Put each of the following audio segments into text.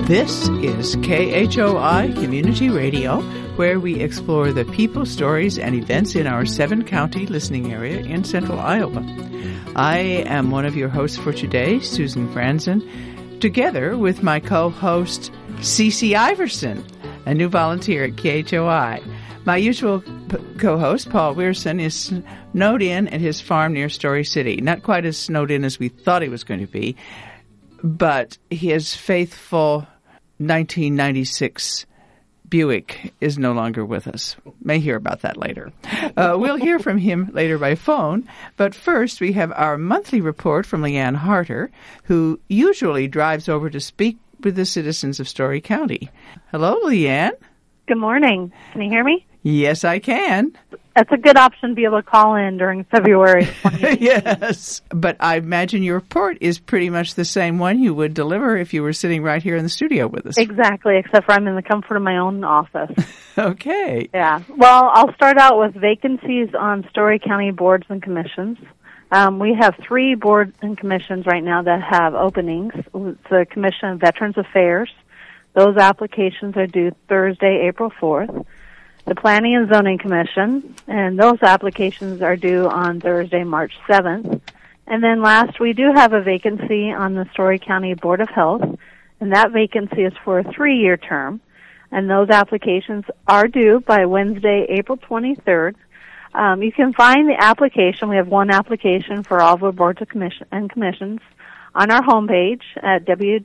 This is KHOI Community Radio, where we explore the people, stories, and events in our 7-county listening area in central Iowa. I am one of your hosts for today, Susan Franzen, together with my co-host, Cece Iverson, a new volunteer at KHOI. My usual co-host, Paul Weirson, is snowed in at his farm near Story City. Not quite as snowed in as we thought he was going to be, but his faithful 1996 Buick is no longer with us. May hear about that later. We'll hear from him later by phone, but first we have our monthly report from Leanne Harter, who usually drives over to speak with the citizens of Story County. Hello, Leanne. Good morning. Can you hear me? Yes, I can. That's a good option to be able to call in during February. Yes, but I imagine your report is pretty much the same one you would deliver if you were sitting right here in the studio with us. Exactly, except for I'm in the comfort of my own office. Okay. Yeah. Well, I'll start out with vacancies on Story County boards and commissions. We have 3 boards and commissions right now that have openings. It's the Commission of Veterans Affairs. Those applications are due Thursday, April 4th. The Planning and Zoning Commission, and those applications are due on Thursday, March 7th. And then last, we do have a vacancy on the Story County Board of Health, and that vacancy is for a 3-year term. And those applications are due by Wednesday, April 23rd. You can find the application. We have one application for all of our boards and commissions on our homepage at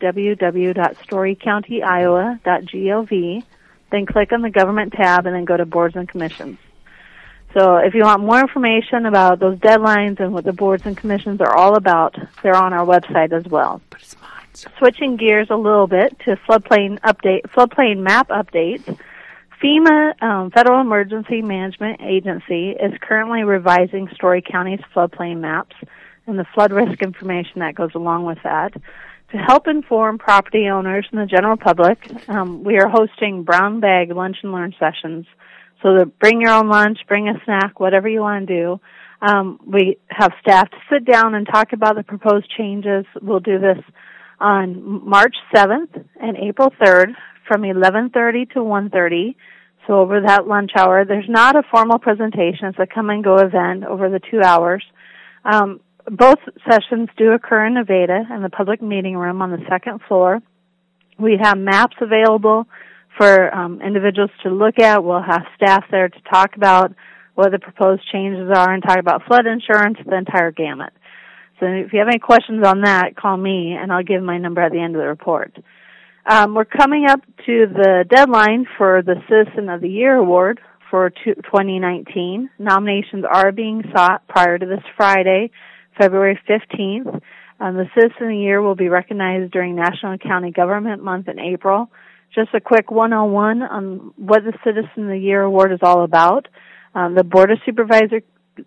www.storycountyoiowa.gov. Then click on the Government tab and then go to Boards and Commissions. So if you want more information about those deadlines and what the boards and commissions are all about, they're on our website as well. Switching gears a little bit to floodplain map updates. FEMA, Federal Emergency Management Agency, is currently revising Story County's floodplain maps and the flood risk information that goes along with that. To help inform property owners and the general public, we are hosting brown bag lunch and learn sessions. So bring your own lunch, bring a snack, whatever you want to do. We have staff to sit down and talk about the proposed changes. We'll do this on March 7th and April 3rd from 11:30 to 1:30. So over that lunch hour, there's not a formal presentation. It's a come-and-go event over the 2 hours. Both sessions do occur in Nevada in the public meeting room on the 2nd floor. We have maps available for individuals to look at. We'll have staff there to talk about what the proposed changes are and talk about flood insurance, the entire gamut. So if you have any questions on that, call me, and I'll give my number at the end of the report. We're coming up to the deadline for the Citizen of the Year Award for 2019. Nominations are being sought prior to this Friday, February 15th. The Citizen of the Year will be recognized during National and County Government Month in April. Just a quick 101 on what the Citizen of the Year Award is all about. The Board of Supervisors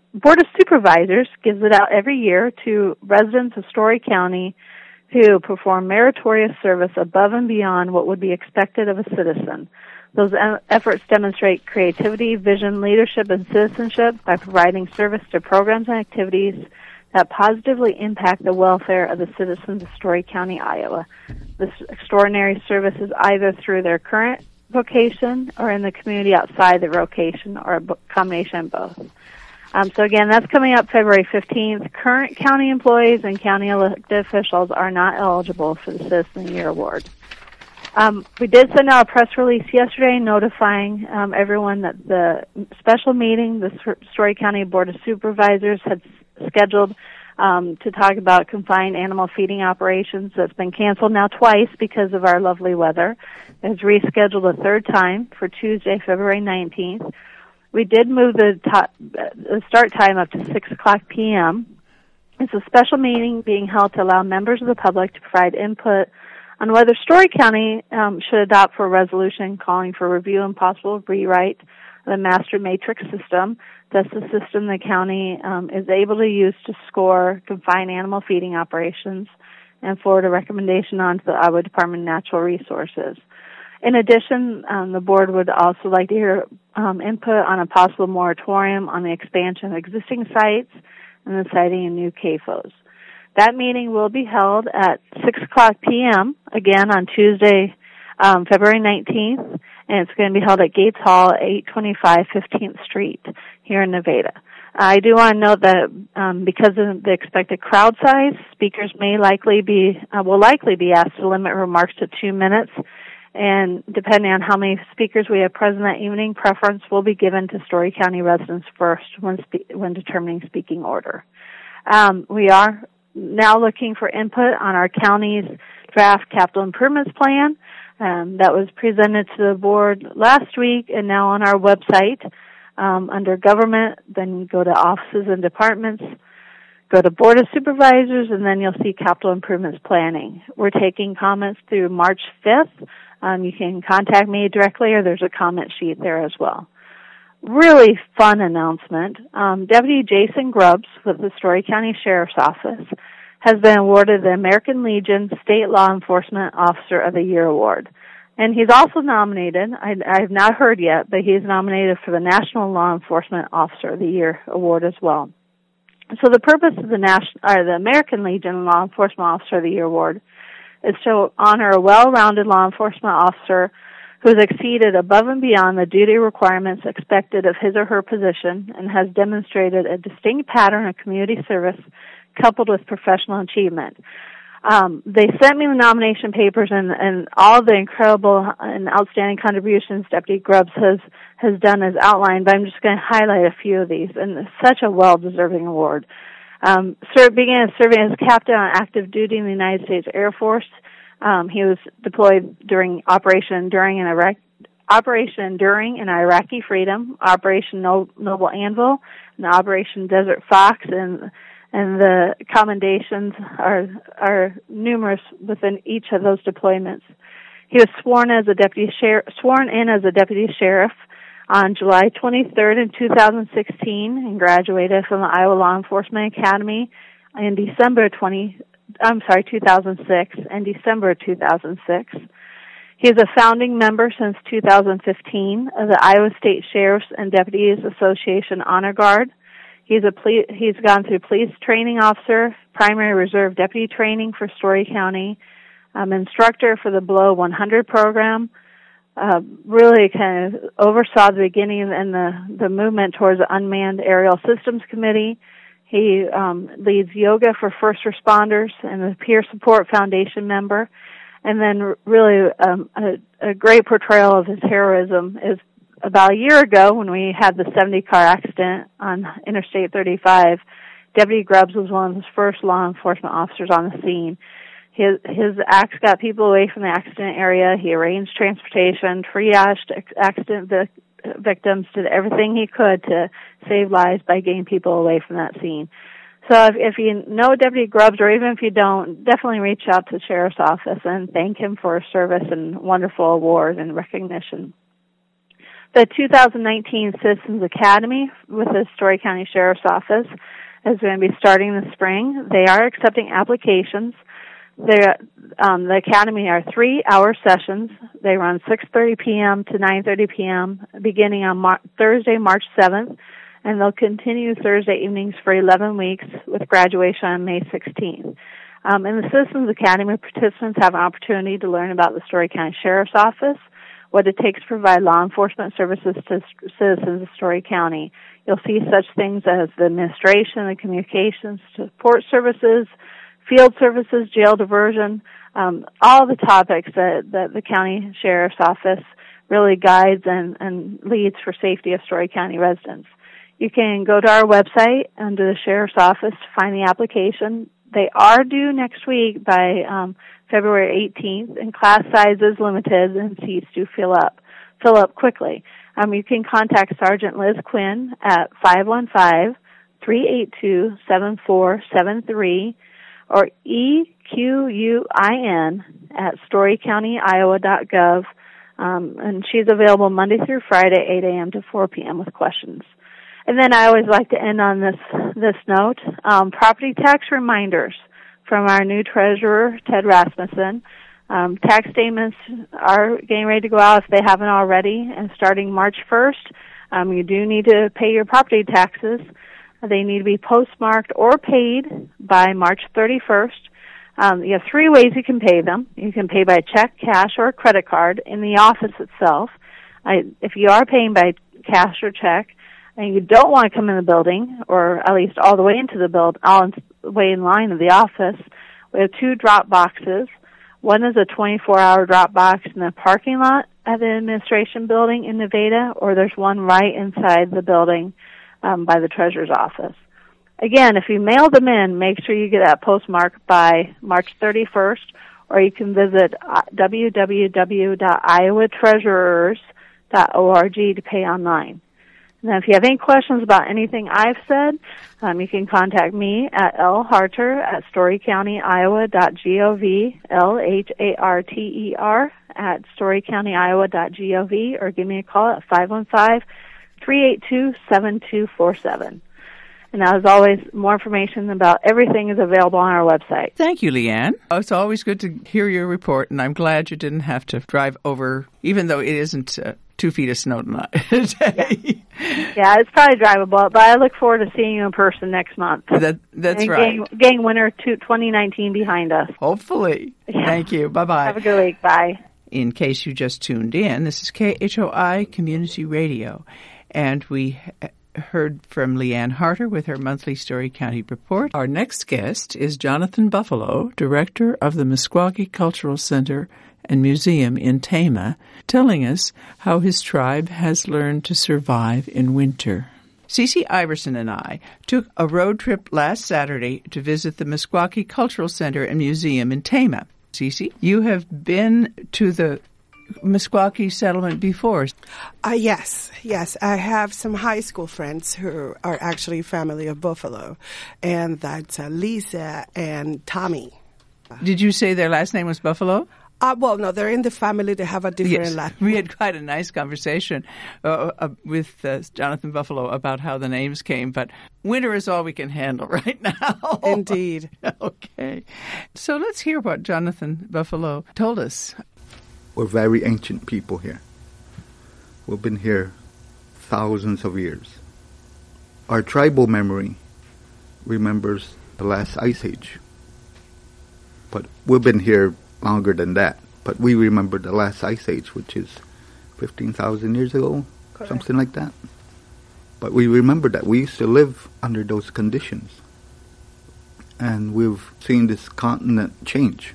gives it out every year to residents of Story County who perform meritorious service above and beyond what would be expected of a citizen. Those efforts demonstrate creativity, vision, leadership, and citizenship by providing service to programs and activities that positively impact the welfare of the citizens of Story County, Iowa. This extraordinary service is either through their current vocation or in the community outside their vocation, or a combination of both. So again, that's coming up February 15th. Current county employees and county elected officials are not eligible for the Citizen of the Year Award. We did send out a press release yesterday notifying everyone that the special meeting the Story County Board of Supervisors had scheduled to talk about confined animal feeding operations. That's been canceled now twice because of our lovely weather. It's rescheduled a 3rd time for Tuesday, February 19th. We did move the start time up to 6 o'clock p.m. It's a special meeting being held to allow members of the public to provide input on whether Story County should adopt for a resolution calling for review and possible rewrite of the master matrix system. That's the system the county is able to use to score confined animal feeding operations and forward a recommendation on to the Iowa Department of Natural Resources. In addition, the board would also like to hear input on a possible moratorium on the expansion of existing sites and the siting of new CAFOs. That meeting will be held at 6 o'clock p.m., again on Tuesday, February 19th, and it's going to be held at Gates Hall, 825 15th Street here in Nevada. I do want to note that because of the expected crowd size, speakers will likely be asked to limit remarks to 2 minutes, and depending on how many speakers we have present that evening, preference will be given to Story County residents first when determining speaking order. We are now looking for input on our county's draft capital improvements plan that was presented to the board last week and now on our website. Under government, then go to offices and departments, go to Board of Supervisors, and then you'll see capital improvements planning. We're taking comments through March 5th. You can contact me directly, or there's a comment sheet there as well. Really fun announcement. Deputy Jason Grubbs with the Story County Sheriff's Office has been awarded the American Legion State Law Enforcement Officer of the Year Award. And he's also nominated, I have not heard yet, but he's nominated for the National Law Enforcement Officer of the Year Award as well. So the purpose of the American Legion Law Enforcement Officer of the Year Award is to honor a well-rounded law enforcement officer who has exceeded above and beyond the duty requirements expected of his or her position and has demonstrated a distinct pattern of community service coupled with professional achievement. They sent me the nomination papers and all the incredible and outstanding contributions Deputy Grubbs has done as outlined, but I'm just going to highlight a few of these, and it's such a well-deserving award. Began serving as captain on active duty in the United States Air Force. He was deployed during Operation Enduring and Iraqi Freedom, Operation Noble Anvil, and Operation Desert Fox, and the commendations are numerous within each of those deployments. He was sworn in as a deputy sheriff on July 23rd in 2016 and graduated from the Iowa Law Enforcement Academy in December 2006 and December 2006. He is a founding member since 2015 of the Iowa State Sheriffs and Deputies Association Honor Guard. He's gone through police training officer, primary reserve deputy training for Story County, instructor for the Below 100 program, really kind of oversaw the beginning and the movement towards the Unmanned Aerial Systems Committee. He leads yoga for first responders and the Peer Support Foundation member. And then really a great portrayal of his heroism is about a year ago when we had the 70-car accident on Interstate 35. Deputy Grubbs was one of the first law enforcement officers on the scene. His acts got people away from the accident area. He arranged transportation, triaged accident victims, did everything he could to save lives by getting people away from that scene. So if you know Deputy Grubbs, or even if you don't, definitely reach out to the Sheriff's Office and thank him for his service and wonderful award and recognition. The 2019 Citizens Academy with the Story County Sheriff's Office is going to be starting this spring. They are accepting applications. The Academy are 3-hour sessions. They run 6:30 p.m. to 9:30 p.m. beginning on Thursday, March 7th, and they'll continue Thursday evenings for 11 weeks with graduation on May 16th. In the Citizens Academy, participants have an opportunity to learn about the Story County Sheriff's Office, what it takes to provide law enforcement services to citizens of Story County. You'll see such things as the administration, the communications, support services, field services, jail diversion, all the topics that the County Sheriff's Office really guides and leads for safety of Story County residents. You can go to our website under the Sheriff's Office to find the application. They are due next week by February 18th, and class size is limited and seats do fill up quickly. You can contact Sergeant Liz Quinn at 515-382-7473 or EQUIN at storycountyiowa.gov, and she's available Monday through Friday, 8 a.m. to 4 p.m. with questions. And then I always like to end on this note, property tax reminders from our new treasurer, Ted Rasmussen. Tax statements are getting ready to go out if they haven't already, and starting March 1st, you do need to pay your property taxes. They need to be postmarked or paid by March 31st. You have three ways you can pay them. You can pay by check, cash, or credit card in the office itself. If you are paying by cash or check, and you don't want to come in the building, or at least all the way into the all the way in line of the office, we have two drop boxes. One is a 24-hour drop box in the parking lot at the administration building in Nevada, or there's one right inside the building by the treasurer's office. Again, if you mail them in, make sure you get that postmark by March 31st, or you can visit www.iowatreasurers.org to pay online. Now, if you have any questions about anything I've said, you can contact me at lharter@storycountyiowa.gov, LHARTER@storycountyiowa.gov, or give me a call at 515-382-7247. And as always, more information about everything is available on our website. Thank you, Leanne. It's always good to hear your report, and I'm glad you didn't have to drive over, even though it isn't 2 feet of snow tonight. Yeah, it's probably drivable, but I look forward to seeing you in person next month. That's right. Getting winter 2019 behind us. Hopefully. Yeah. Thank you. Bye-bye. Have a good week. Bye. In case you just tuned in, this is KHOI Community Radio, and we heard from Leanne Harter with her monthly Story County report. Our next guest is Jonathan Buffalo, director of the Meskwaki Cultural Center and Museum in Tama, telling us how his tribe has learned to survive in winter. Cece Iverson and I took a road trip last Saturday to visit the Meskwaki Cultural Center and Museum in Tama. Cece, you have been to the Meskwaki settlement before. Yes. I have some high school friends who are actually family of Buffalo, and that's Lisa and Tommy. Did you say their last name was Buffalo? Well, no, they're in the family. They have a different last name. We had quite a nice conversation with Jonathan Buffalo about how the names came, but winter is all we can handle right now. Indeed. Okay. So let's hear what Jonathan Buffalo told us. We're very ancient people here. We've been here thousands of years. Our tribal memory remembers the last ice age. But we've been here longer than that. But we remember the last ice age, which is 15,000 years ago, correct, something like that. But we remember that we used to live under those conditions. And we've seen this continent change.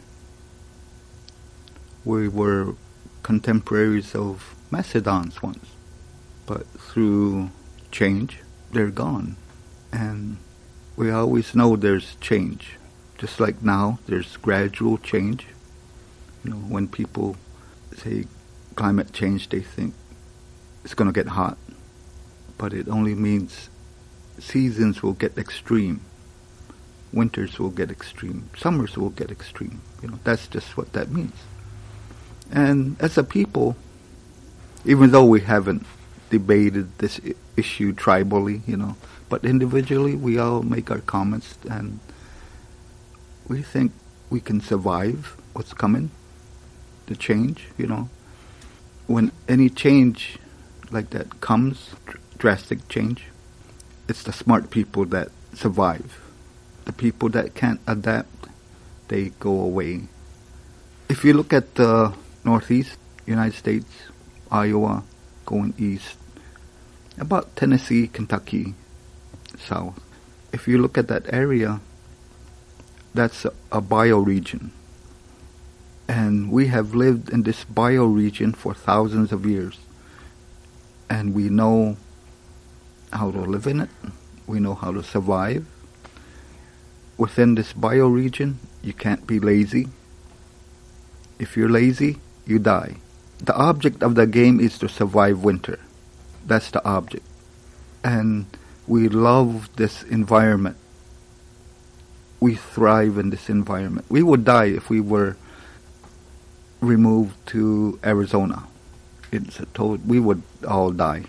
We were contemporaries of Macedons once, but through change, they're gone. And we always know there's change. Just like now, there's gradual change. You know, when people say climate change, they think it's going to get hot. But it only means seasons will get extreme. Winters will get extreme. Summers will get extreme. You know, that's just what that means. And as a people, even though we haven't debated this issue tribally, you know, but individually we all make our comments, and we think we can survive what's coming, the change, you know. When any change like that comes, drastic change, it's the smart people that survive. The people that can't adapt, they go away. If you look at the Northeast United States, Iowa, going east, about Tennessee, Kentucky, south. If you look at that area, that's a bioregion. And we have lived in this bioregion for thousands of years. And we know how to live in it. We know how to survive. Within this bioregion, you can't be lazy. If you're lazy, you die. The object of the game is to survive winter. That's the object. And we love this environment. We thrive in this environment. We would die if we were removed to Arizona. We would all die.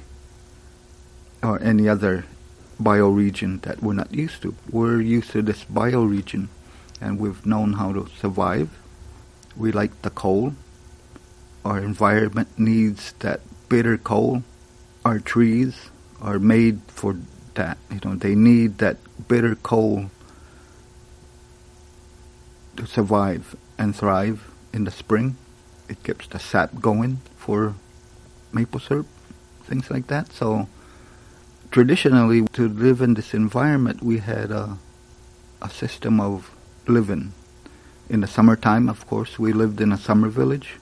Or any other bioregion that we're not used to. We're used to this bioregion, and we've known how to survive. We like the cold. Our environment needs that bitter cold. Our trees are made for that. You know, they need that bitter cold to survive and thrive in the spring. It keeps the sap going for maple syrup, things like that. So traditionally, to live in this environment, we had a system of living. In the summertime, of course, we lived in a summer village.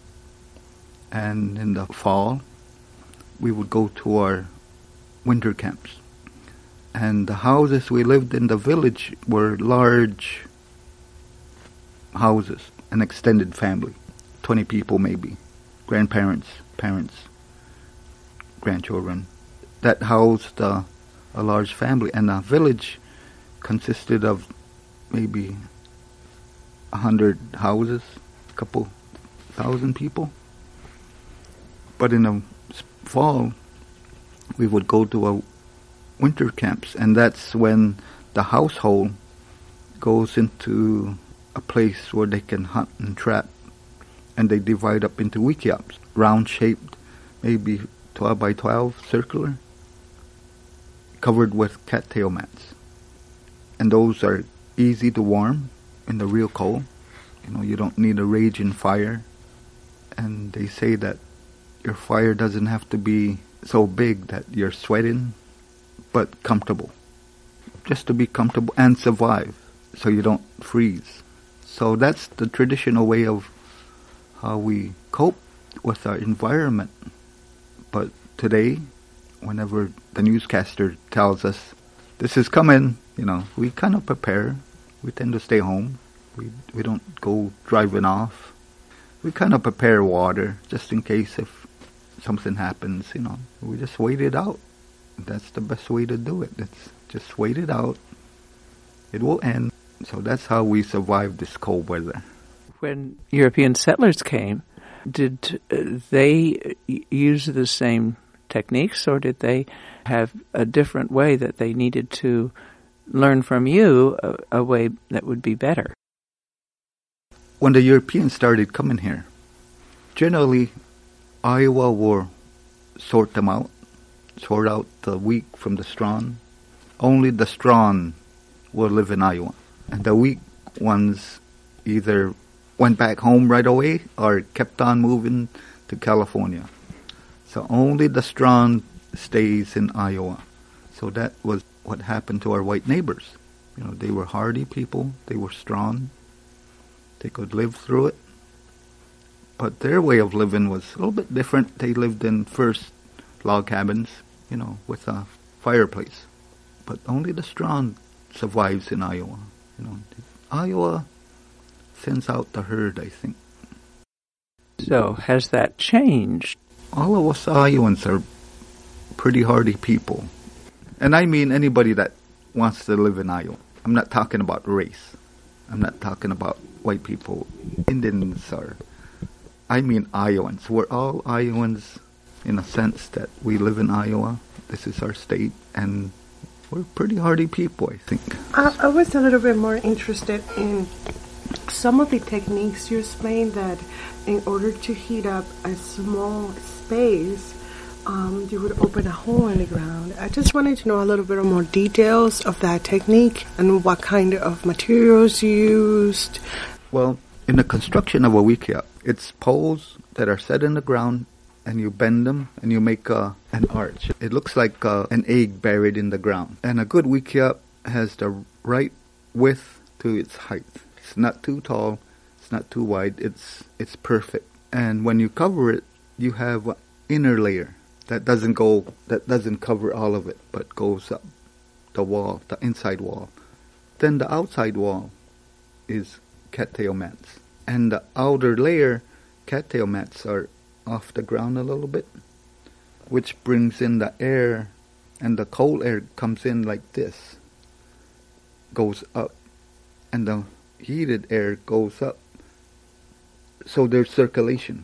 And in the fall, we would go to our winter camps. And the houses we lived in the village were large houses, an extended family, 20 people maybe, grandparents, parents, grandchildren, that housed a large family. And the village consisted of maybe 100 houses, a couple thousand people. But in the fall, we would go to a winter camps, and that's when the household goes into a place where they can hunt and trap, and they divide up into wikiups, round-shaped, maybe 12 by 12, circular, covered with cattail mats. And those are easy to warm in the real cold. You don't need a raging fire. And they say that your fire doesn't have to be so big that you're sweating, but comfortable. Just to be comfortable and survive so you don't freeze. So that's the traditional way of how we cope with our environment. But today, whenever the newscaster tells us this is coming, we kind of prepare. We tend to stay home. We don't go driving off. We kind of prepare water just in case if something happens, We just wait it out. That's the best way to do it. It's just wait it out. It will end. So that's how we survive this cold weather. When European settlers came, did they use the same techniques, or did they have a different way that they needed to learn from you, a way that would be better? When the Europeans started coming here, generally Iowa will sort out the weak from the strong. Only the strong will live in Iowa. And the weak ones either went back home right away or kept on moving to California. So only the strong stays in Iowa. So that was what happened to our white neighbors. They were hardy people. They were strong. They could live through it. But their way of living was a little bit different. They lived in first log cabins, with a fireplace. But only the strong survives in Iowa. Iowa sends out the herd, I think. So has that changed? All of us Iowans are pretty hardy people. And I mean anybody that wants to live in Iowa. I'm not talking about race. I'm not talking about white people, Indians, I mean Iowans. We're all Iowans in a sense that we live in Iowa. This is our state, and we're pretty hardy people, I think. I was a little bit more interested in some of the techniques you explained, that in order to heat up a small space, you would open a hole in the ground. I just wanted to know a little bit more details of that technique and what kind of materials you used. Well, in the construction of a wickiup, it's poles that are set in the ground, and you bend them and you make an arch. It looks like an egg buried in the ground. And a good wickiup has the right width to its height. It's not too tall, it's not too wide, it's perfect. And when you cover it, you have an inner layer that doesn't cover all of it, but goes up the wall, the inside wall. Then the outside wall is cattail mats. And the outer layer, cattail mats, are off the ground a little bit, which brings in the air, and the cold air comes in like this, goes up, and the heated air goes up. So there's circulation.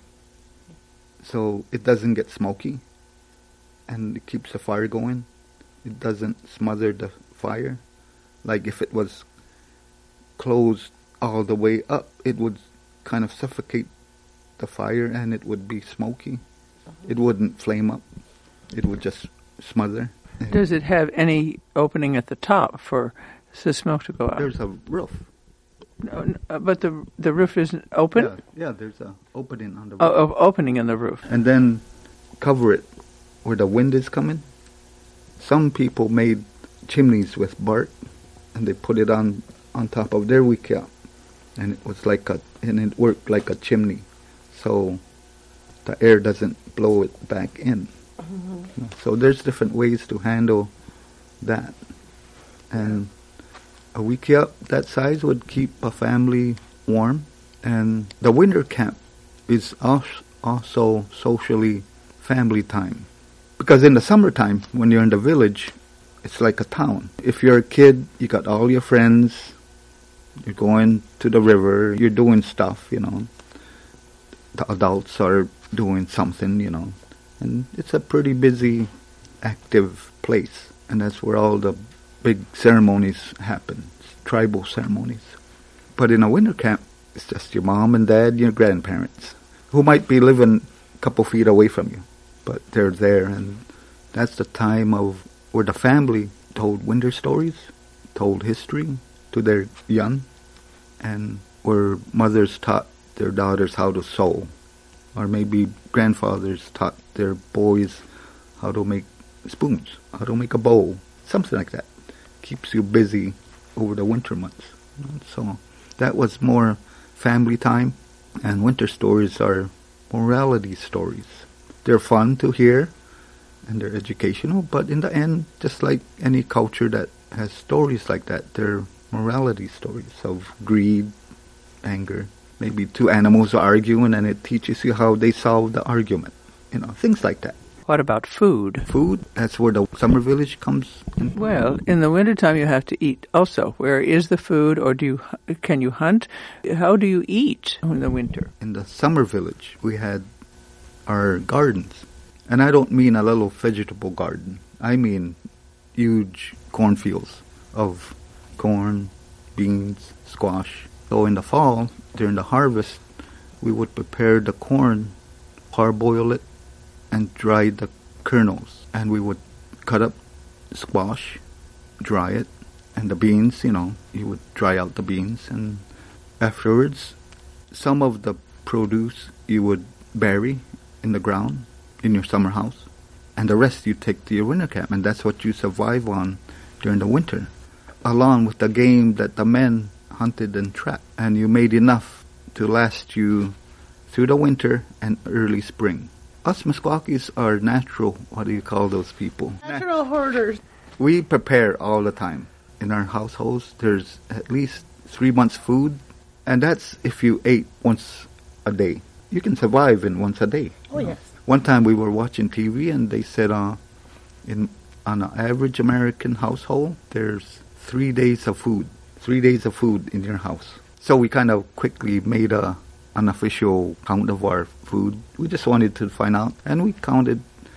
So it doesn't get smoky, and it keeps the fire going. It doesn't smother the fire. Like if it was closed all the way up, it would kind of suffocate the fire, and it would be smoky. It wouldn't flame up. It would just smother. Does it have any opening at the top for the smoke to go out? There's a roof. But the roof isn't open? Yeah, there's an opening on the roof. Oh, opening in the roof. And then cover it where the wind is coming. Some people made chimneys with bark, and they put it on top of their wickiup, and it worked like a chimney, so the air doesn't blow it back in. Mm-hmm. So there's different ways to handle that, and a wickiup that size would keep a family warm. And the winter camp is also socially family time, because in the summertime when you're in the village, it's like a town. If you're a kid, you got all your friends, you're going to the river, you're doing stuff, the adults are doing something, and it's a pretty busy, active place, and that's where all the big ceremonies happen, tribal ceremonies. But in a winter camp, it's just your mom and dad, your grandparents, who might be living a couple feet away from you, but they're there, and that's the time of where the family told winter stories, told history to their young, and where mothers taught their daughters how to sew, or maybe grandfathers taught their boys how to make spoons, how to make a bowl, something like that. Keeps you busy over the winter months. So that was more family time, and winter stories are morality stories. They're fun to hear, and they're educational, but in the end, just like any culture that has stories like that, they're morality stories of greed, anger. Maybe two animals are arguing, and it teaches you how they solve the argument. Things like that. What about food? Food, that's where the summer village comes in. Well, in the wintertime you have to eat also. Where is the food, or can you hunt? How do you eat in the winter? In the summer village, we had our gardens. And I don't mean a little vegetable garden. I mean huge cornfields of corn, beans, squash. So in the fall, during the harvest, we would prepare the corn, parboil it, and dry the kernels. And we would cut up squash, dry it, and the beans, you would dry out the beans. And afterwards, some of the produce you would bury in the ground in your summer house, and the rest you take to your winter camp, and that's what you survive on during the winter, along with the game that the men hunted and trapped, and you made enough to last you through the winter and early spring. Us Meskwakis are natural, what do you call those people? Natural hoarders. We prepare all the time. In our households, there's at least 3 months' food, and that's if you ate once a day. You can survive in once a day. Oh, yes. One time we were watching TV, and they said on an average American household, there's 3 days of food. 3 days of food in your house. So we kind of quickly made an unofficial count of our food. We just wanted to find out, and we counted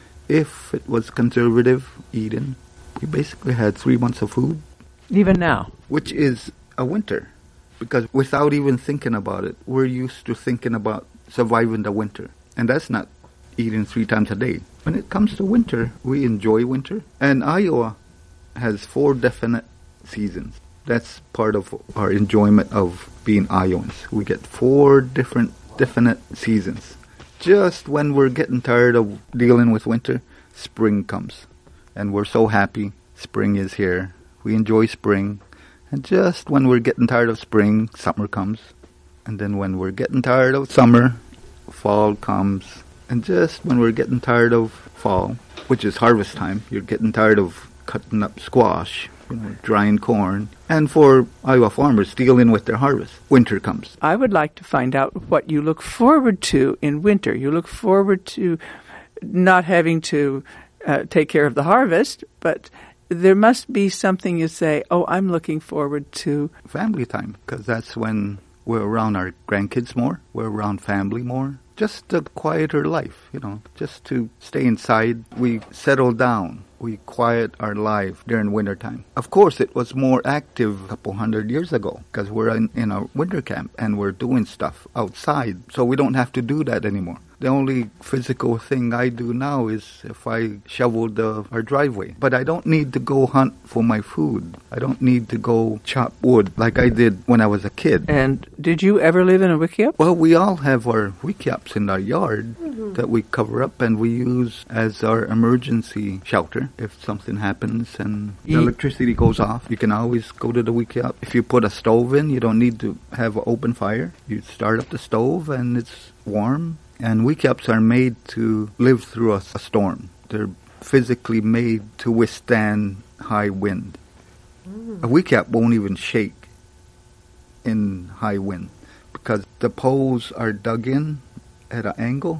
if it was conservative eating. We basically had 3 months of food. Even now? Which is a winter, because without even thinking about it, we're used to thinking about surviving the winter. And that's not eating 3 times a day. When it comes to winter, we enjoy winter. And Iowa has 4 definite seasons. That's part of our enjoyment of being Iowans. We get 4 different definite seasons. Just when we're getting tired of dealing with winter, spring comes. And we're so happy spring is here. We enjoy spring. And just when we're getting tired of spring, summer comes. And then when we're getting tired of summer, fall comes. And just when we're getting tired of fall, which is harvest time, you're getting tired of cutting up squash, drying corn, and for Iowa farmers dealing with their harvest, winter comes. I would like to find out what you look forward to in winter. You look forward to not having to take care of the harvest, but there must be something you say, I'm looking forward to. Family time, because that's when we're around our grandkids more, we're around family more. Just a quieter life, just to stay inside. We settle down. We quiet our life during wintertime. Of course, it was more active a couple 100 years ago because we're in a winter camp and we're doing stuff outside. So we don't have to do that anymore. The only physical thing I do now is if I shovel our driveway. But I don't need to go hunt for my food. I don't need to go chop wood like I did when I was a kid. And did you ever live in a wickiup? Well, we all have our wickiups in our yard that we cover up and we use as our emergency shelter. If something happens and the electricity goes off, you can always go to the wickiup. If you put a stove in, you don't need to have an open fire. You start up the stove and it's warm. And wickiups are made to live through a storm. They're physically made to withstand high wind. A wickiup won't even shake in high wind because the poles are dug in at an angle.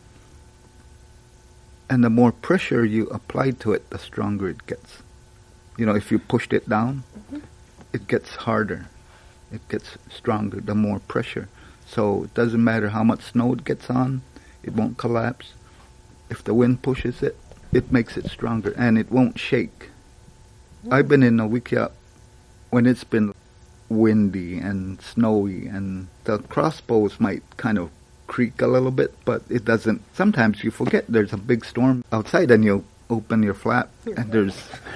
And the more pressure you apply to it, the stronger it gets. You know, if you pushed it down, it gets harder. It gets stronger, the more pressure. So it doesn't matter how much snow it gets on, it won't collapse. If the wind pushes it, it makes it stronger, and it won't shake. I've been in a wickiup when it's been windy and snowy, and the crossbows might kind of creak a little bit, but it doesn't. Sometimes you forget there's a big storm outside, and you open your flap, and there's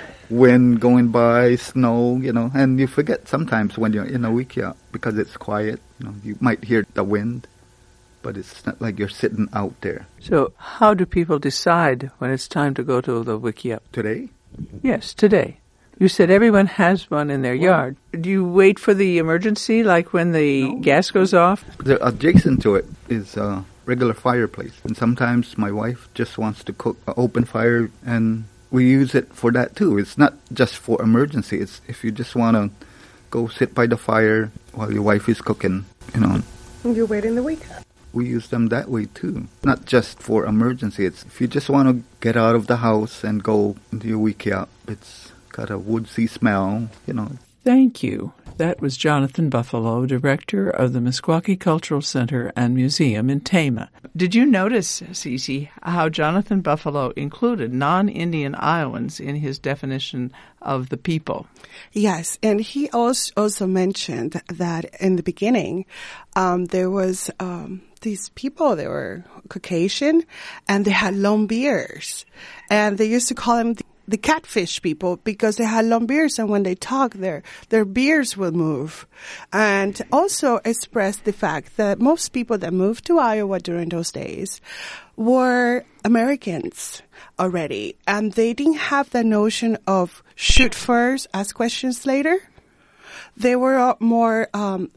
wind going by, snow, you know, and you forget sometimes when you're in a wickiup because it's quiet. You know, you might hear the wind, but it's not like you're sitting out there. So how do people decide when it's time to go to the wickiup? Today? Yes, today. You said everyone has one in their yard. Do you wait for the emergency, like when the gas goes off? Adjacent to it is a regular fireplace, and sometimes my wife just wants to cook an open fire, and we use it for that too. It's not just for emergency. It's if you just want to go sit by the fire while your wife is cooking, you know. You wait in the week. We use them that way too. Not just for emergency. It's if you just want to get out of the house and go into your wickiup. It's got a woodsy smell, you know. Thank you. That was Jonathan Buffalo, director of the Meskwaki Cultural Center and Museum in Tama. Did you notice, Cece, how Jonathan Buffalo included non-Indian Iowans in his definition of the people? Yes, and he also mentioned that in the beginning, there was these people, they were Caucasian, and they had long beards. And they used to call them the catfish people because they had long beards, and when they talk, their beards will move. And also expressed the fact that most people that moved to Iowa during those days were Americans already, and they didn't have the notion of shoot first, ask questions later. They were more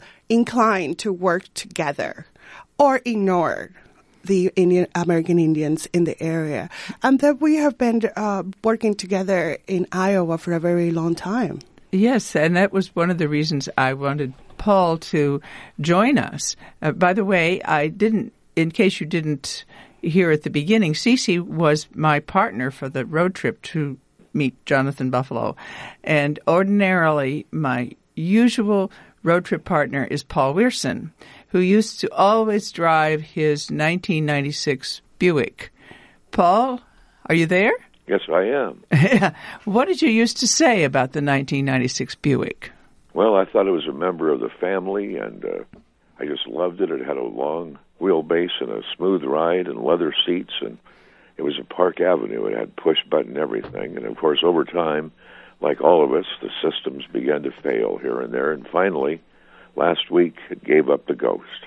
inclined to work together or ignore the American Indians in the area, and that we have been working together in Iowa for a very long time. Yes, and that was one of the reasons I wanted Paul to join us. By the way, in case you didn't hear at the beginning, Cece was my partner for the road trip to meet Jonathan Buffalo, and ordinarily my usual road trip partner is Paul Weirson, who used to always drive his 1996 Buick. Paul, are you there? Yes, I am. What did you used to say about the 1996 Buick? Well, I thought it was a member of the family, and I just loved it. It had a long wheelbase and a smooth ride and leather seats, and it was a Park Avenue. It had push-button everything. And, of course, over time, like all of us, the systems began to fail here and there, and finally, last week, it gave up the ghost.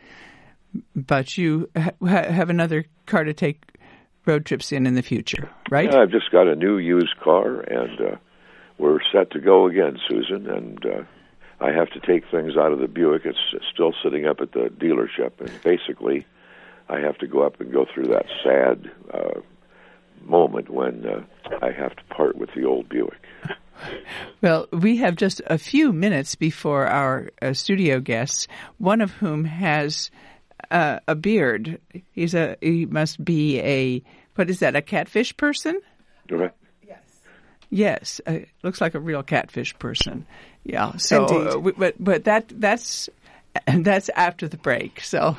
But you have another car to take road trips in the future, right? Yeah, I've just got a new used car, and we're set to go again, Susan, and I have to take things out of the Buick. It's still sitting up at the dealership, and basically I have to go up and go through that sad moment when I have to part with the old Buick. Well, we have just a few minutes before our studio guests, one of whom has a beard. He must be a catfish person? Right. Yes, looks like a real catfish person. Yeah. So, but that's after the break. So,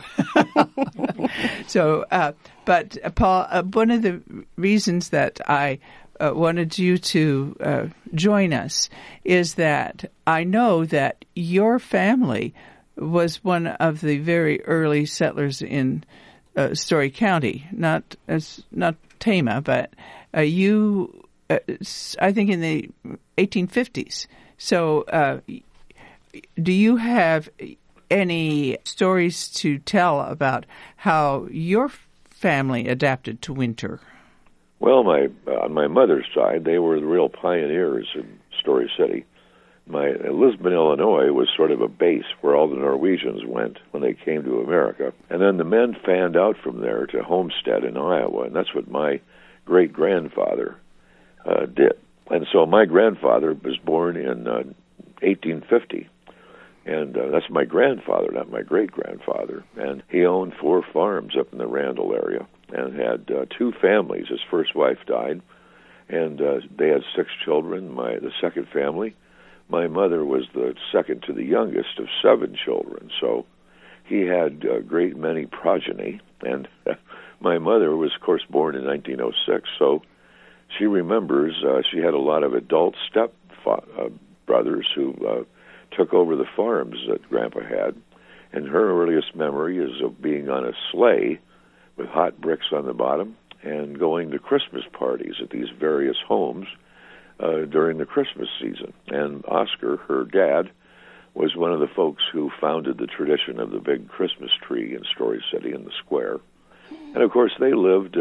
but Paul, one of the reasons that I wanted you to join us is that I know that your family was one of the very early settlers in Story County, not Tama, but you, I think in the 1850s. So do you have any stories to tell about how your family adapted to winter? Well, on my mother's side, they were the real pioneers in Story City. Lisbon, Illinois was sort of a base where all the Norwegians went when they came to America. And then the men fanned out from there to Homestead in Iowa, and that's what my great-grandfather did. And so my grandfather was born in 1850, and that's my grandfather, not my great-grandfather. And he owned 4 farms up in the Randall area and had 2 families. His first wife died, and they had 6 children. The second family, my mother was the second to the youngest of 7 children, so he had a great many progeny. And my mother was, of course, born in 1906, so she remembers she had a lot of adult brothers who took over the farms that Grandpa had. And her earliest memory is of being on a sleigh with hot bricks on the bottom and going to Christmas parties at these various homes during the Christmas season. And Oscar, her dad, was one of the folks who founded the tradition of the big Christmas tree in Story City in the square. And, of course, they lived,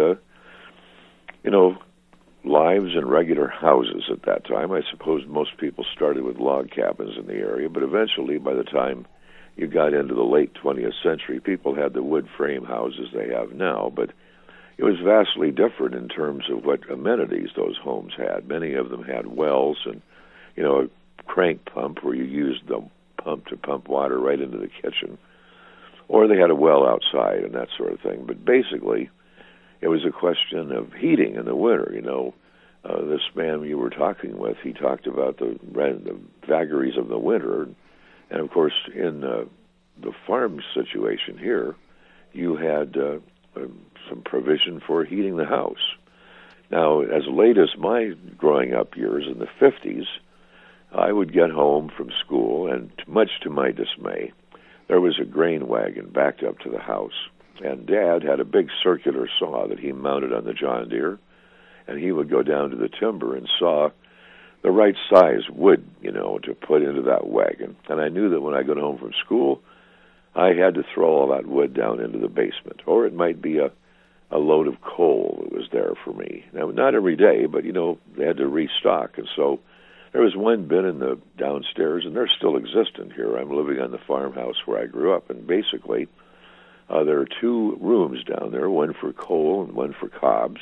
lives in regular houses at that time. I suppose most people started with log cabins in the area, but eventually, by the time you got into the late 20th century, people had the wood frame houses they have now, but it was vastly different in terms of what amenities those homes had. Many of them had wells and, a crank pump where you used the pump to pump water right into the kitchen. Or they had a well outside and that sort of thing. But basically, it was a question of heating in the winter. This man you were talking with, he talked about the vagaries of the winter. And, of course, in the farm situation here, you had some provision for heating the house. Now, as late as my growing up years in the 50s, I would get home from school, and much to my dismay, there was a grain wagon backed up to the house. And Dad had a big circular saw that he mounted on the John Deere, and he would go down to the timber and saw the right size wood, to put into that wagon. And I knew that when I got home from school, I had to throw all that wood down into the basement. Or it might be a load of coal that was there for me. Now, not every day, but, they had to restock. And so there was one bin in the downstairs, and they're still existent here. I'm living on the farmhouse where I grew up, and basically there are 2 rooms down there, one for coal and one for cobs,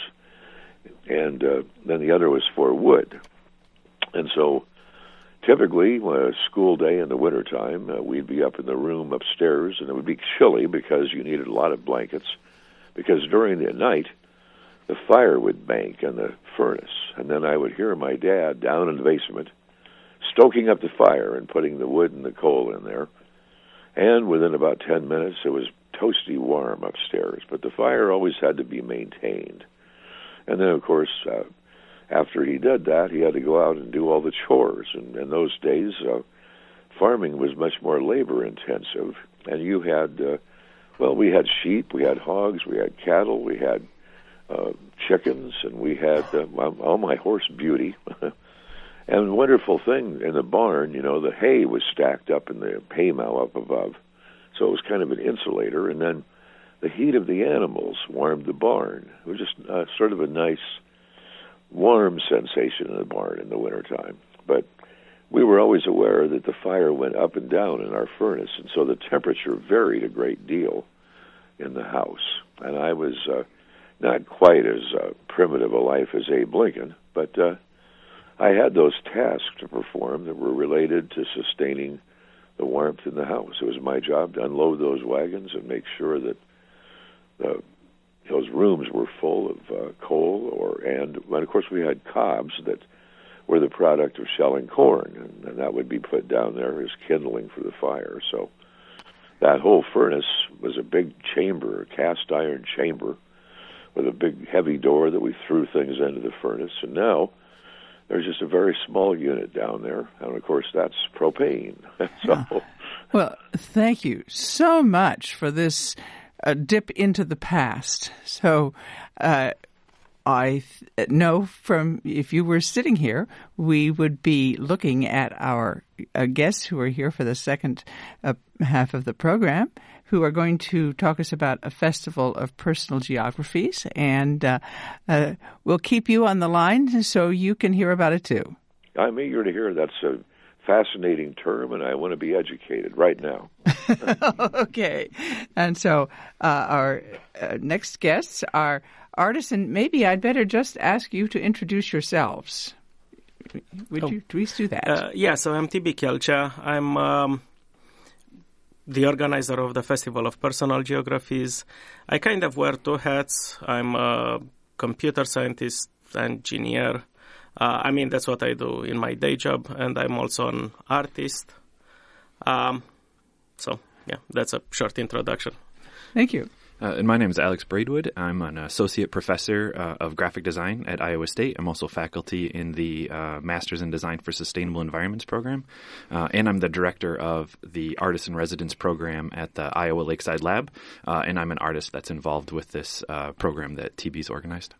and then the other was for wood. And so typically, a school day in the wintertime, we'd be up in the room upstairs, and it would be chilly because you needed a lot of blankets, because during the night, the fire would bank in the furnace, and then I would hear my dad down in the basement stoking up the fire and putting the wood and the coal in there. And within about 10 minutes, it was toasty warm upstairs, but the fire always had to be maintained. And then, of course, after he did that, he had to go out and do all the chores. And in those days, farming was much more labor-intensive, and you had, we had sheep, we had hogs, we had cattle, we had chickens, and we had all my horse Beauty. And the wonderful thing in the barn, the hay was stacked up in the hay mow up above, so it was kind of an insulator, and then the heat of the animals warmed the barn. It was just sort of a nice, warm sensation in the barn in the wintertime. But we were always aware that the fire went up and down in our furnace, and so the temperature varied a great deal in the house. And I was not quite as primitive a life as Abe Lincoln, but I had those tasks to perform that were related to sustaining the warmth in the house. It was my job to unload those wagons and make sure that those rooms were full of coal, and of course we had cobs that were the product of shelling corn, and that would be put down there as kindling for the fire. So that whole furnace was a big chamber, a cast iron chamber, with a big heavy door that we threw things into the furnace. And now there's just a very small unit down there, and of course that's propane. So, well, thank you so much for this dip into the past. So I know from if you were sitting here, we would be looking at our guests who are here for the second half of the program, who are going to talk us about a festival of personal geographies. And we'll keep you on the line so you can hear about it too. I'm eager to hear. That's a fascinating term, and I want to be educated right now. Okay. And so our next guests are artists, and maybe I'd better just ask you to introduce yourselves. Would you please do that? So I'm TB Kelcha. I'm the organizer of the Festival of Personal Geographies. I kind of wear two hats. I'm a computer scientist, engineer. That's what I do in my day job, and I'm also an artist. That's a short introduction. Thank you. And my name is Alex Braidwood. I'm an associate professor of graphic design at Iowa State. I'm also faculty in the Masters in Design for Sustainable Environments program. And I'm the director of the Artist in Residence program at the Iowa Lakeside Lab. And I'm an artist that's involved with this program that TB's organized.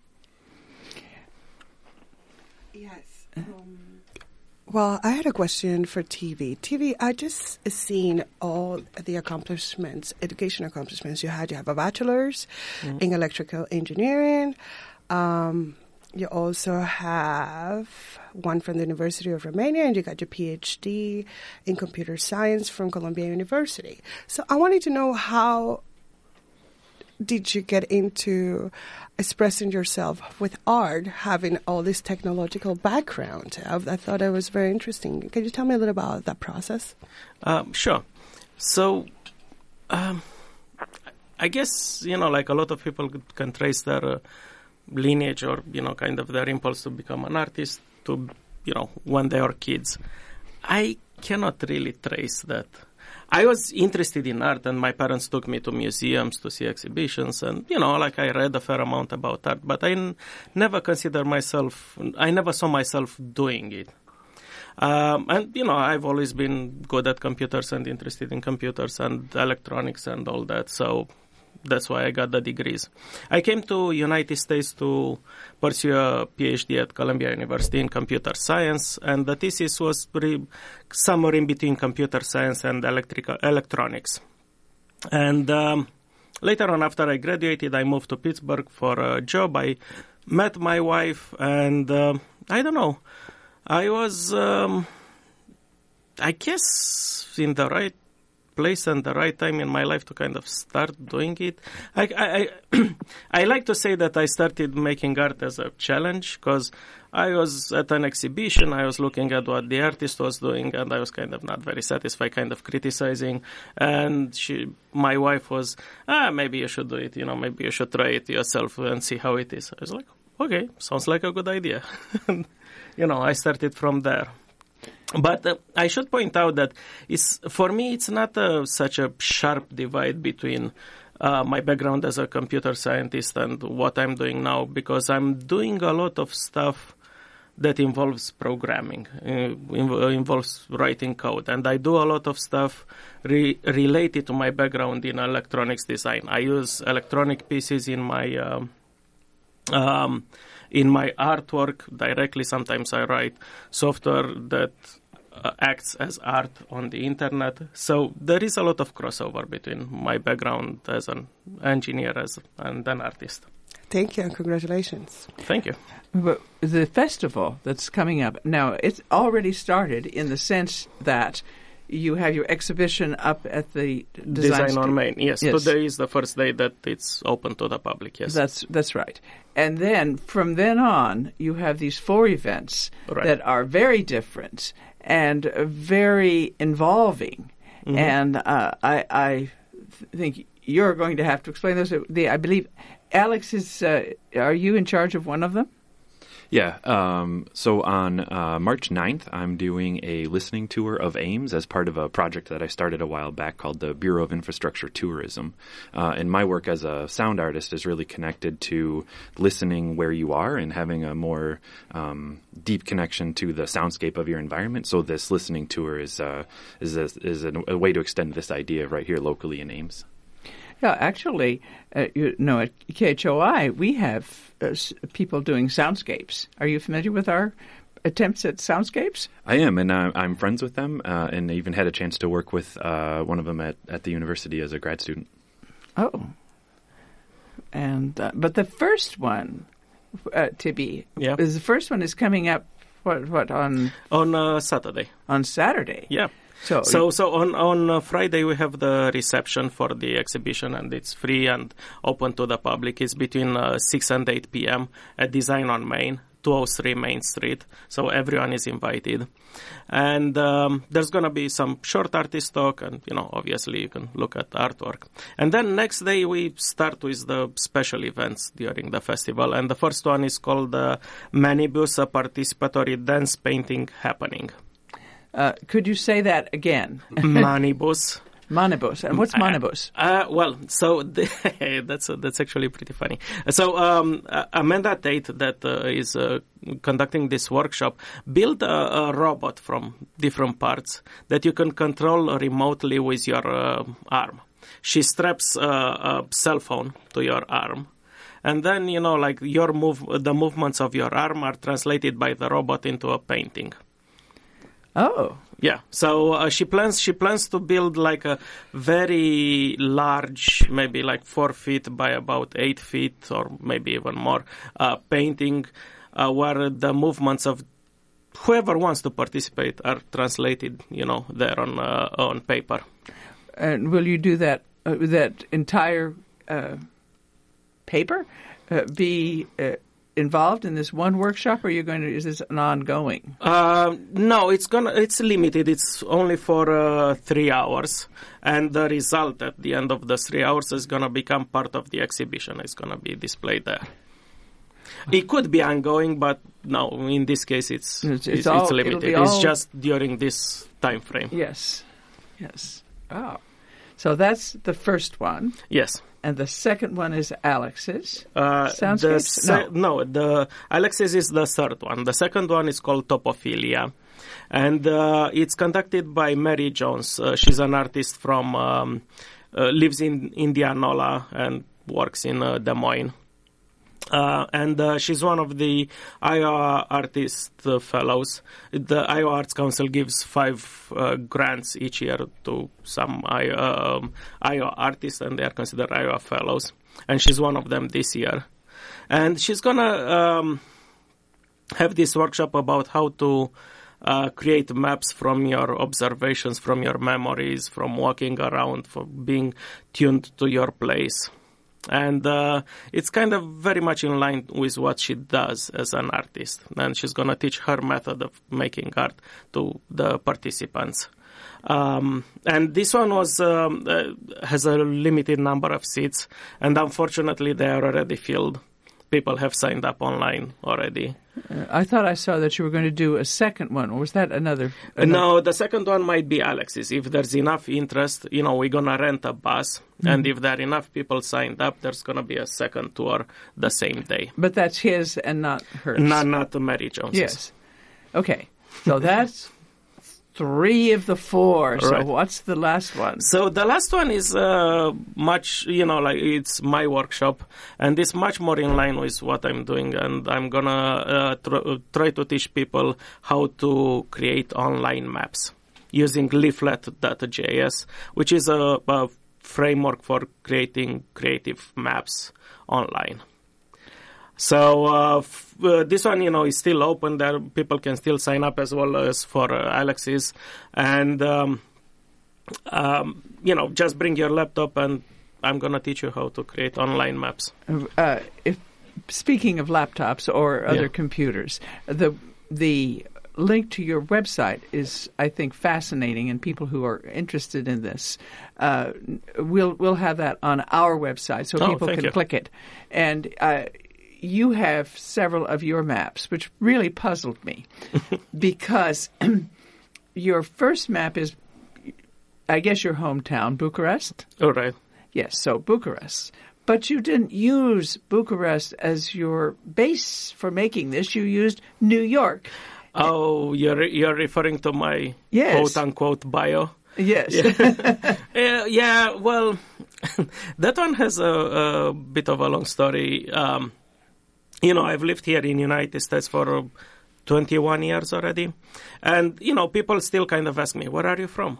Yes. Well, I had a question for TV. TV, I just seen all the accomplishments, education accomplishments you had. You have a bachelor's in electrical engineering. You also have one from the University of Romania, and you got your PhD in computer science from Columbia University. So I wanted to know, how did you get into expressing yourself with art, having all this technological background? I thought it was very interesting. Can you tell me a little about that process? Sure. So, I guess, like a lot of people can trace their lineage or, kind of their impulse to become an artist to, when they were kids. I cannot really trace that. I was interested in art, and my parents took me to museums to see exhibitions, and, I read a fair amount about art, but I never saw myself doing it. I've always been good at computers and interested in computers and electronics and all that, so that's why I got the degrees. I came to United States to pursue a PhD at Columbia University in computer science, and the thesis was somewhere in between computer science and electronics. And later on, after I graduated, I moved to Pittsburgh for a job. I met my wife, and I don't know, I was, I guess, in the right place and the right time in my life to kind of start doing it. I like to say that I started making art as a challenge, because I was at an exhibition, I was looking at what the artist was doing, and I was kind of not very satisfied, kind of criticizing, and my wife was, maybe you should do it, maybe you should try it yourself and see how it is. I was like, okay, sounds like a good idea. I started from there. But I should point out that for me, it's not such a sharp divide between my background as a computer scientist and what I'm doing now, because I'm doing a lot of stuff that involves programming, involves writing code. And I do a lot of stuff related to my background in electronics design. I use electronic pieces in my artwork directly. Sometimes I write software that acts as art on the internet. So there is a lot of crossover between my background as an engineer and an artist. Thank you, and congratulations. Thank you. But the festival that's coming up, now it's already started in the sense that you have your exhibition up at the Design on Main. Yes, today is the first day that it's open to the public, yes. That's right. And then, from then on, you have these 4 events that are very different and very involving. Mm-hmm. And I think you're going to have to explain those. I believe Alex are you in charge of one of them? Yeah. So on March 9th, I'm doing a listening tour of Ames as part of a project that I started a while back called the Bureau of Infrastructure Tourism. And my work as a sound artist is really connected to listening where you are and having a more deep connection to the soundscape of your environment. So this listening tour is a way to extend this idea right here locally in Ames. Yeah, actually, at KHOI, we have people doing soundscapes. Are you familiar with our attempts at soundscapes? I am, and I'm friends with them, and I even had a chance to work with one of them at the university as a grad student. Oh. And but the first one, Tibby, is the first one is coming up, what on Saturday. On Saturday? Yeah. So on Friday we have the reception for the exhibition, and it's free and open to the public. It's between 6 and 8 p.m. at Design on Main, 203 Main Street. So everyone is invited. And there's going to be some short artist talk, and, obviously you can look at artwork. And then next day we start with the special events during the festival. And the first one is called Manibus, a participatory dance painting happening. Could you say that again? Manibus. Manibus. And what's Manibus? That's actually pretty funny. So Amanda Tate, that is conducting this workshop, built a robot from different parts that you can control remotely with your arm. She straps a cell phone to your arm. And then, the movements of your arm are translated by the robot into a painting. Oh. Yeah. So she plans to build like a very large, maybe like 4 feet by about 8 feet, or maybe even more, painting where the movements of whoever wants to participate are translated, there on paper. And will you do that? That entire paper be involved in this one workshop, or is this an ongoing? No, it's limited. It's only for 3 hours, and the result at the end of the 3 hours is gonna become part of the exhibition. It's gonna be displayed there. It could be ongoing, but no, in this case it's limited. It's just during this time frame. Yes. Oh, so that's the first one. Yes. And the second one is Alex's Soundscapes? No, the Alex's is the third one. The second one is called Topophilia. And it's conducted by Mary Jones. She's an artist from, lives in Indianola and works in Des Moines. And she's one of the Iowa Artist Fellows. The Iowa Arts Council gives 5 grants each year to some Iowa artists, and they are considered Iowa Fellows. And she's one of them this year. And she's going to have this workshop about how to create maps from your observations, from your memories, from walking around, from being tuned to your place. And it's kind of very much in line with what she does as an artist. And she's going to teach her method of making art to the participants. And this one has a limited number of seats, and unfortunately they are already filled. People have signed up online already. I thought I saw that you were going to do a second one, or was that another? No, the second one might be Alex's. If there's enough interest, we're going to rent a bus, and if there are enough people signed up, there's going to be a second tour the same day. But that's his and not hers? Not Mary Jones's. Yes. Okay, so that's 3 of the 4. So right. What's the last one? So the last one is much, it's my workshop, and it's much more in line with what I'm doing. And I'm going to try to teach people how to create online maps using leaflet.js, which is a framework for creating creative maps online. So this one, is still open. There, people can still sign up as well as for Alex's, and just bring your laptop, and I'm gonna teach you how to create online maps. Speaking of laptops or other computers, the link to your website is, I think, fascinating, and people who are interested in this, we'll have that on our website so people can click it, and. You have several of your maps, which really puzzled me, because your first map is, I guess, your hometown, Bucharest? Oh, right. Yes, so Bucharest. But you didn't use Bucharest as your base for making this. You used New York. Oh, you're referring to my quote-unquote bio? Yes. Yeah, well, That one has a bit of a long story. I've lived here in the United States for 21 years already. And, people still kind of ask me, where are you from?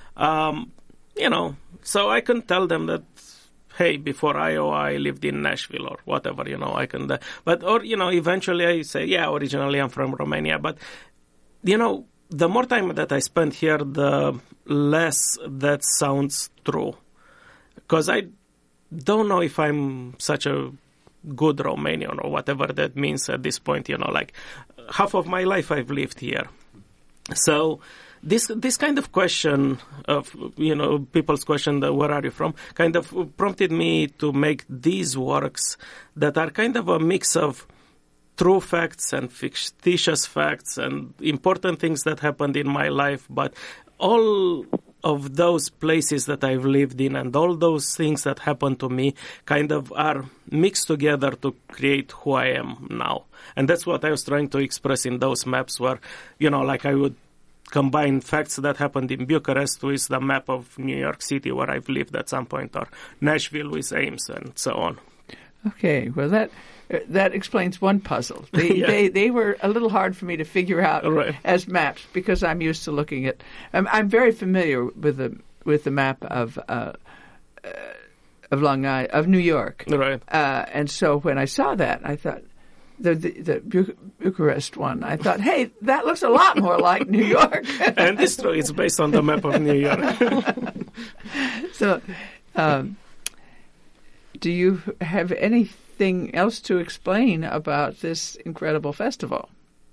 So I can tell them that, hey, before Iowa, I lived in Nashville or whatever, I can. Eventually I say, yeah, originally I'm from Romania. But, the more time that I spend here, the less that sounds true. Because I don't know if I'm such a good Romanian or whatever that means at this point, half of my life I've lived here. So this kind of question of, people's question, where are you from, kind of prompted me to make these works that are kind of a mix of true facts and fictitious facts and important things that happened in my life, but all of those places that I've lived in and all those things that happened to me kind of are mixed together to create who I am now. And that's what I was trying to express in those maps where, I would combine facts that happened in Bucharest with the map of New York City where I've lived at some point, or Nashville with Ames and so on. Okay, well that explains one puzzle. They were a little hard for me to figure out as maps because I'm used to looking at. I'm very familiar with the map of Long Island, of New York, right? And so when I saw that, I thought the Bucharest one. I thought, hey, that looks a lot more like New York. And it's true. It's based on the map of New York. So. Do you have anything else to explain about this incredible festival?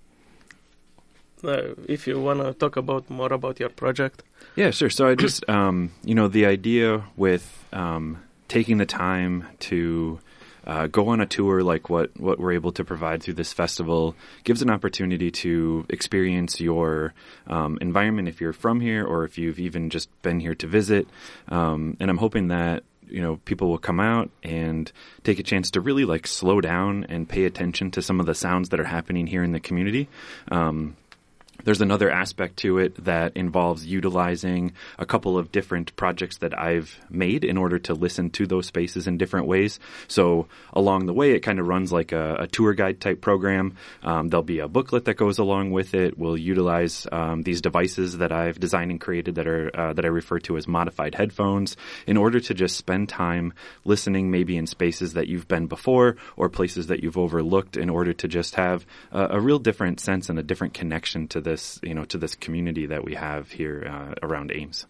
If you want to talk more about your project. Yeah, sure. So I just, the idea with taking the time to go on a tour like what we're able to provide through this festival gives an opportunity to experience your environment if you're from here or if you've even just been here to visit. And I'm hoping that people will come out and take a chance to really slow down and pay attention to some of the sounds that are happening here in the community. There's another aspect to it that involves utilizing a couple of different projects that I've made in order to listen to those spaces in different ways. So along the way, it kind of runs like a tour guide type program. There'll be a booklet that goes along with it. We'll utilize these devices that I've designed and created that I refer to as modified headphones in order to just spend time listening maybe in spaces that you've been before or places that you've overlooked in order to just have a real different sense and a different connection to this community that we have here around Ames.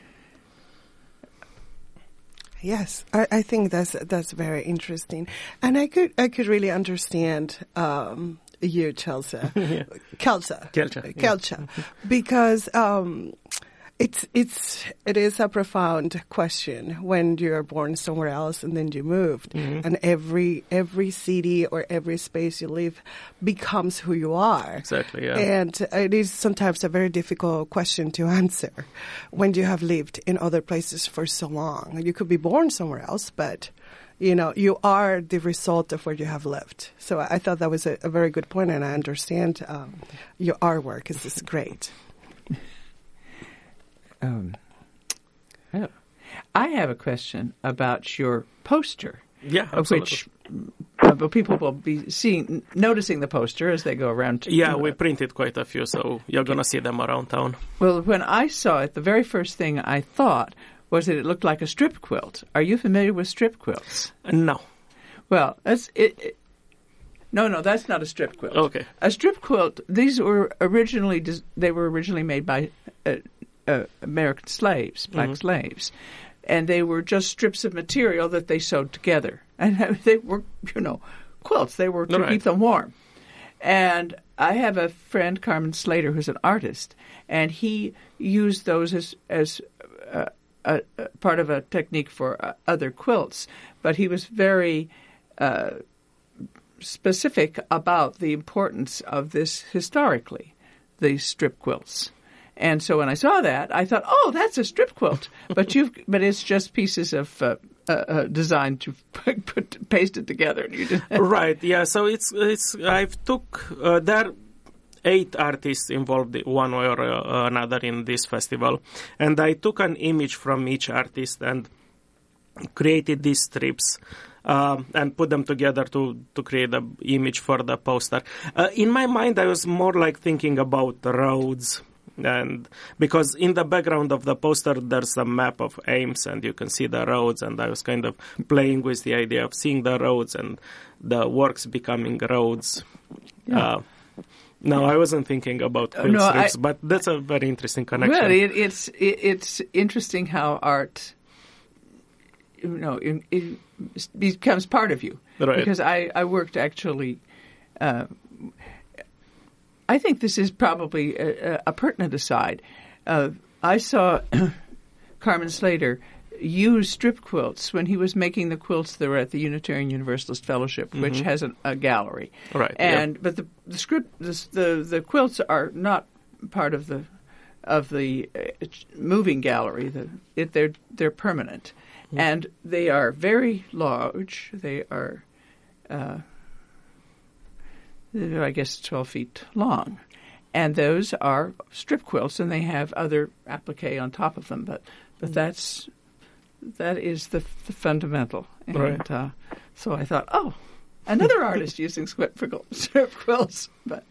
Yes, I think that's very interesting, and I could really understand you, Chelsea, Kelcha, because it is a profound question when you're born somewhere else and then you moved, and every city or every space you live becomes who you are. Exactly, yeah. And it is sometimes a very difficult question to answer when you have lived in other places for so long. You could be born somewhere else, but you are the result of where you have lived. So I thought that was a very good point, and I understand your artwork is great. I have a question about your poster. Yeah, absolutely. Which people will be noticing the poster as they go around. We printed quite a few, so you're going to see them around town. Well, when I saw it, the very first thing I thought was that it looked like a strip quilt. Are you familiar with strip quilts? No. Well, that's it. No, that's not a strip quilt. Okay. A strip quilt, these were originally made by American slaves, black slaves. And they were just strips of material that they sewed together. And they were, quilts. They were to keep them warm. And I have a friend, Carmen Slater, who's an artist, and he used those as a part of a technique for other quilts. But he was very specific about the importance of this historically, these strip quilts. And so when I saw that, I thought, "Oh, that's a strip quilt." But it's just pieces of design to pasted together. And you right? Yeah. So I've took there are 8 artists involved one way or another in this festival, and I took an image from each artist and created these strips and put them together to create an image for the poster. In my mind, I was more like thinking about roads, and because in the background of the poster there's a map of Ames and you can see the roads, and I was kind of playing with the idea of seeing the roads and the works becoming roads. Yeah. No, I wasn't thinking about quilt strips, but that's a very interesting connection. Well, it's interesting how art, it becomes part of you. Right. Because I worked actually. I think this is probably a pertinent aside. I saw Carmen Slater use strip quilts when he was making the quilts that were at the Unitarian Universalist Fellowship, which has a gallery. Right. But the quilts are not part of the moving gallery. They're permanent, and they are very large. They are. I guess 12 feet long. And those are strip quilts, and they have other applique on top of them. But that is the fundamental. And, right. So I thought, another artist using strip quilts. But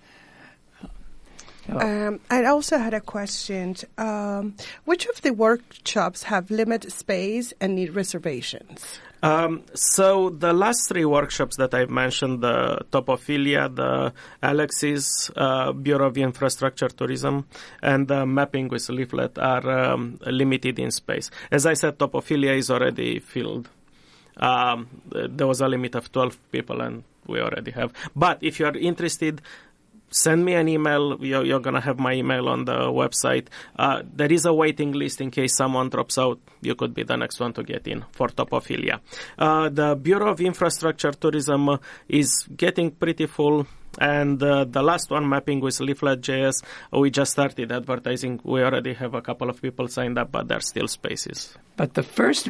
I also had a question. Which of the workshops have limited space and need reservations? So the last 3 workshops that I've mentioned, the Topophilia, the Alexis Bureau of Infrastructure Tourism, and the Mapping with Leaflet are limited in space. As I said, Topophilia is already filled. There was a limit of 12 people, and we already have. But if you are interested, send me an email. You're going to have my email on the website. There is a waiting list in case someone drops out. You could be the next one to get in for Topophilia. The Bureau of Infrastructure Tourism is getting pretty full. And the last one, Mapping with Leaflet.js, we just started advertising. We already have a couple of people signed up, but there are still spaces. But the first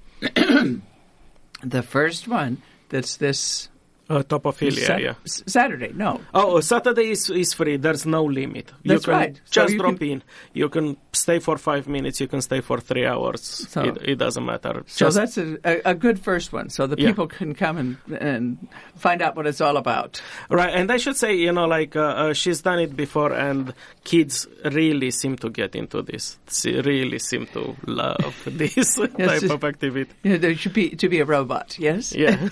one, that's this... Topophilia, Saturday, no. Oh, Saturday is free. There's no limit. That's you can right. Just drop in. You can stay for 5 minutes. You can stay for 3 hours. So, it doesn't matter. So that's a good first one. So the people can come and find out what it's all about. Right. And I should say, she's done it before, and kids really seem to get into this. They really seem to love this type of activity. There should be a robot, yes? Yeah.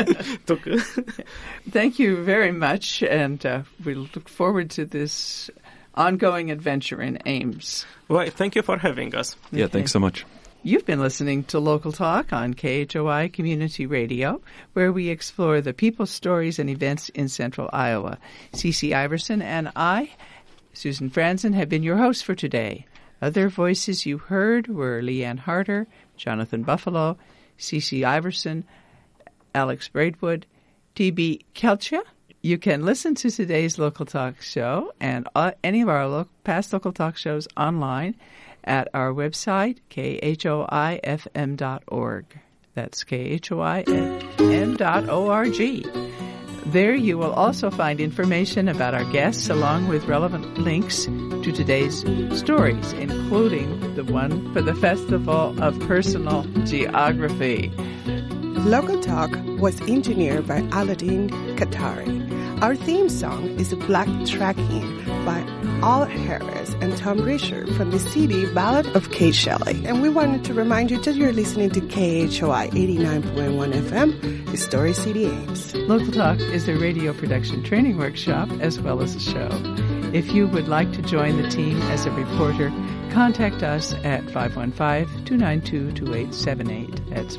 Thank you very much, and we look forward to this ongoing adventure in Ames. Well, thank you for having us. Yeah, thanks so much. You've been listening to Local Talk on KHOI Community Radio, where we explore the people, stories, and events in Central Iowa. Cece Iverson and I, Susan Franzen, have been your hosts for today. Other voices you heard were Leanne Harder, Jonathan Buffalo, Cece Iverson, Alex Braidwood, T.B. Kelcha. You can listen to today's Local Talk show and any of our past Local Talk shows online at our website, khoifm.org. That's khoifm.org. There you will also find information about our guests along with relevant links to today's stories, including the one for the Festival of Personal Geography. Local Talk was engineered by Aladdin Qatari. Our theme song is Black Tracking by Al Harris and Tom Risher from the CD Ballad of Kate Shelley. And we wanted to remind you that you're listening to KHOI 89.1 FM, the Story City Ames. Local Talk is a radio production training workshop as well as a show. If you would like to join the team as a reporter, contact us at 515-292-2878. That's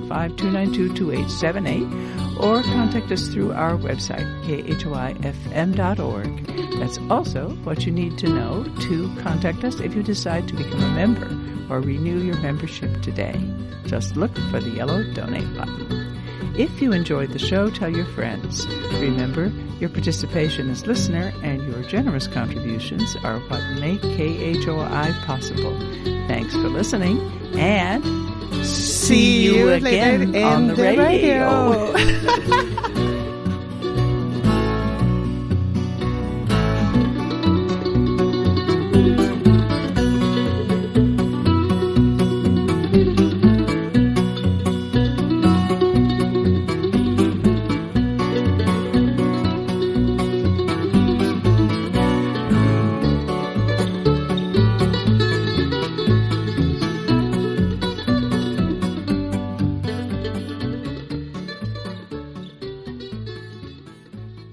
515-292-2878. Or contact us through our website, khoifm.org. That's also what you need to know to contact us if you decide to become a member or renew your membership today. Just look for the yellow donate button. If you enjoyed the show, tell your friends. Remember, your participation as listener and your generous contributions are what make KHOI possible. Thanks for listening, and see you again on the radio.